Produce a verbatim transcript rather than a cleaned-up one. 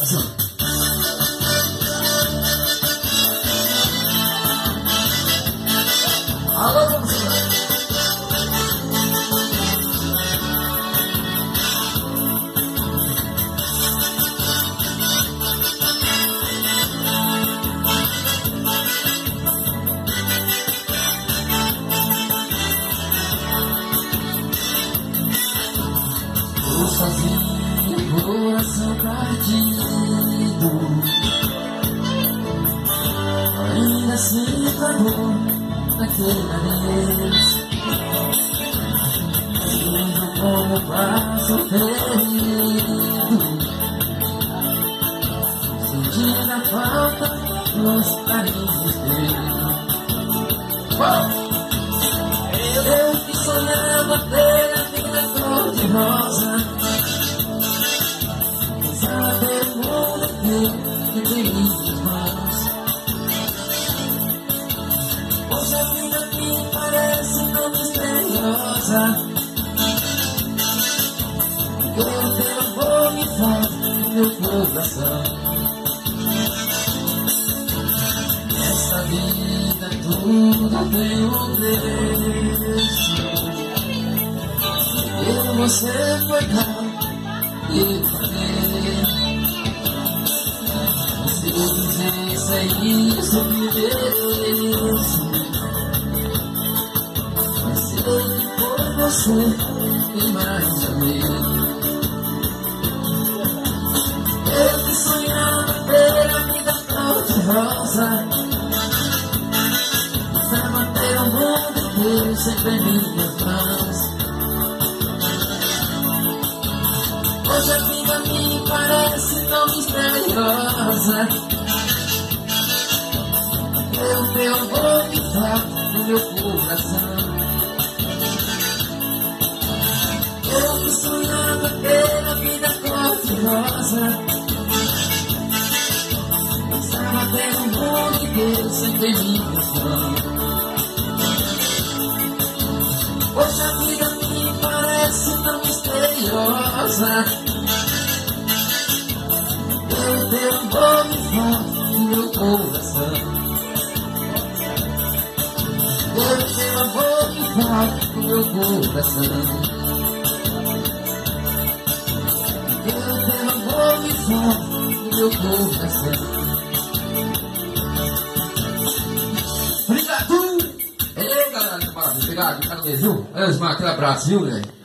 Alô, vamos lá. Tô sozinho, coração partido, ainda sinto amor naquele nariz, lindo como um braço ferido, sentindo a falta dos carinhos dele. Oh! Eu que sonhava ter a vida cor de rosa, pensava ter o mundo inteiro que tem minhas mãos. Hoje a vida me parece tão misteriosa, eu tenho amor e forte no meu coração. Essa vida tudo tem um preço, eu você foi cá e paguei. Se eu dizesse é isso que mereço, mas se eu for você tem mais amei. Eu que sonhava ter a vida cor de rosa, pra manter o mundo inteiro sempre em minhas mãos. Hoje a vida me parece tão misteriosa, eu tenho amor que falta no meu coração. Eu que sonhava ter a vida cor de rosa, pensava ter um mundo inteiro sempre em minhas mãos. Hoje a vida me parece tão misteriosa, eu tenho amor e forte no meu coração. Eu tenho amor e forte no meu coração. Eu tenho amor e forte no meu coração. Obrigado! Ei, galera, obrigado, cada vez, viu? É, aquele abraço, viu, velho?